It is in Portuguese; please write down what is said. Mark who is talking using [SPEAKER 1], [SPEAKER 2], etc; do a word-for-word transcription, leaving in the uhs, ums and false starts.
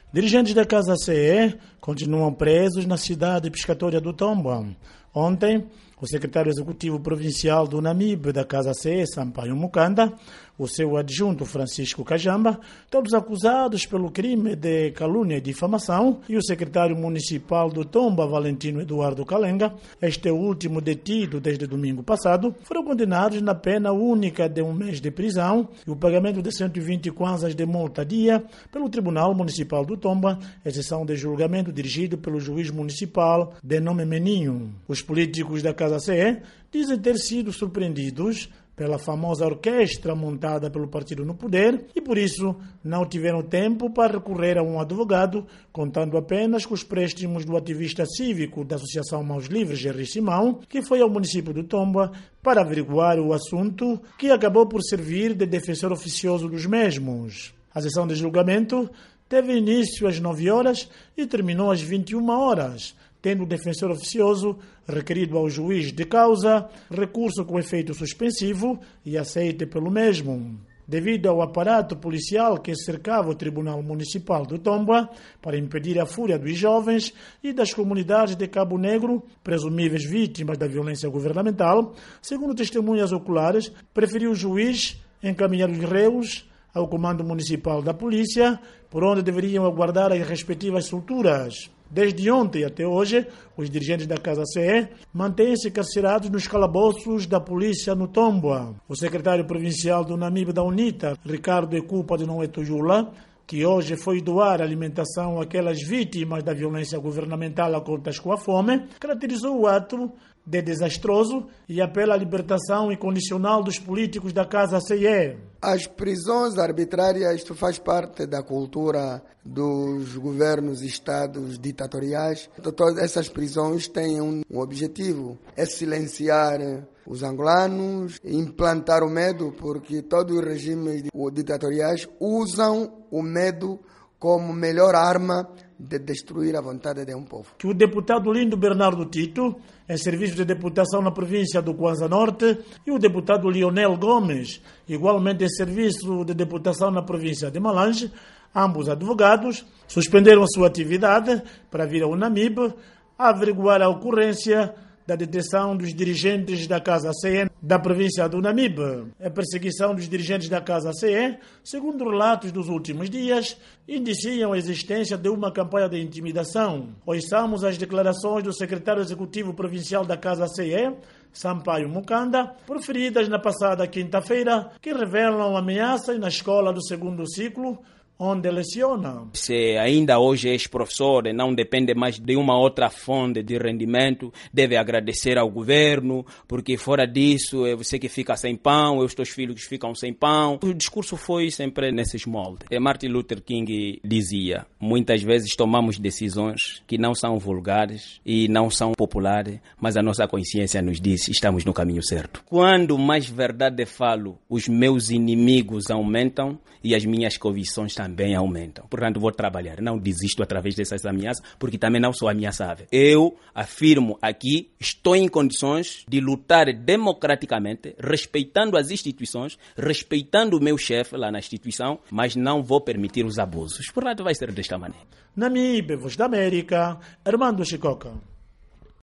[SPEAKER 1] Dirigentes da Casa C E continuam presos na cidade pescatória do Tomba. Ontem, o secretário executivo provincial do Namibe da Casa C E, Sampaio Mukanda, o seu adjunto Francisco Kajamba, todos acusados pelo crime de calúnia e difamação, e o secretário municipal do Tomba, Valentino Eduardo Kalenga, este último detido desde domingo passado, foram condenados na pena única de um mês de prisão e o pagamento de cento e vinte kwanzas de multa dia pelo Tribunal Municipal do Tomba, exceção de julgamento dirigido pelo juiz municipal de nome Meninho. Os políticos da Casa C E dizem ter sido surpreendidos pela famosa orquestra montada pelo partido no poder e, por isso, não tiveram tempo para recorrer a um advogado, contando apenas com os préstimos do ativista cívico da Associação Mãos Livres, Jerry Simão, que foi ao município do Tomba para averiguar o assunto, que acabou por servir de defensor oficioso dos mesmos. A sessão de julgamento teve início às nove horas e terminou às vinte e uma horas, tendo o defensor oficioso requerido ao juiz de causa recurso com efeito suspensivo e aceite pelo mesmo. Devido ao aparato policial que cercava o Tribunal Municipal do Tomba para impedir a fúria dos jovens e das comunidades de Cabo Negro, presumíveis vítimas da violência governamental, segundo testemunhas oculares, preferiu o juiz encaminhar os réus ao Comando Municipal da Polícia, por onde deveriam aguardar as respectivas solturas. Desde ontem até hoje, os dirigentes da Casa C E mantêm-se carcerados nos calabouços da polícia no Tomba. O secretário provincial do Namibe da UNITA, Ricardo Ecupa de Noetujula, que hoje foi doar alimentação àquelas vítimas da violência governamental a contas com a fome, caracterizou o ato de desastroso e apela à libertação incondicional dos políticos da Casa C E.
[SPEAKER 2] As prisões arbitrárias, isto faz parte da cultura dos governos e estados ditatoriais. Todas essas prisões têm um objetivo, é silenciar os angolanos, implantar o medo, porque todos os regimes ditatoriais usam o medo como melhor arma de destruir a vontade de um povo.
[SPEAKER 1] Que o deputado Lindo Bernardo Tito, em serviço de deputação na província do Kwanza Norte, e o deputado Lionel Gomes, igualmente em serviço de deputação na província de Malange, ambos advogados, suspenderam a sua atividade para vir ao Namibe a averiguar a ocorrência da detenção dos dirigentes da Casa C E da província do Namibe. A perseguição dos dirigentes da Casa C E, segundo relatos dos últimos dias, indiciam a existência de uma campanha de intimidação. Ouçamos as declarações do secretário executivo provincial da Casa C E, Sampaio Mukanda, proferidas na passada quinta-feira, que revelam ameaças na escola do segundo ciclo, onde leciona.
[SPEAKER 3] Se ainda hoje és professor e não depende mais de uma outra fonte de rendimento, deve agradecer ao governo, porque fora disso é você que fica sem pão, é os teus filhos que ficam sem pão. O discurso foi sempre nesses moldes. E Martin Luther King dizia, muitas vezes tomamos decisões que não são vulgares e não são populares, mas a nossa consciência nos diz, estamos no caminho certo. Quando mais verdade falo, os meus inimigos aumentam e as minhas convicções também. também aumentam. Portanto, vou trabalhar. Não desisto através dessas ameaças, porque também não sou ameaçável. Eu afirmo aqui, estou em condições de lutar democraticamente, respeitando as instituições, respeitando o meu chefe lá na instituição, mas não vou permitir os abusos. Portanto, vai ser desta maneira.
[SPEAKER 1] Namibe, Voz da América, Armando Chicoca.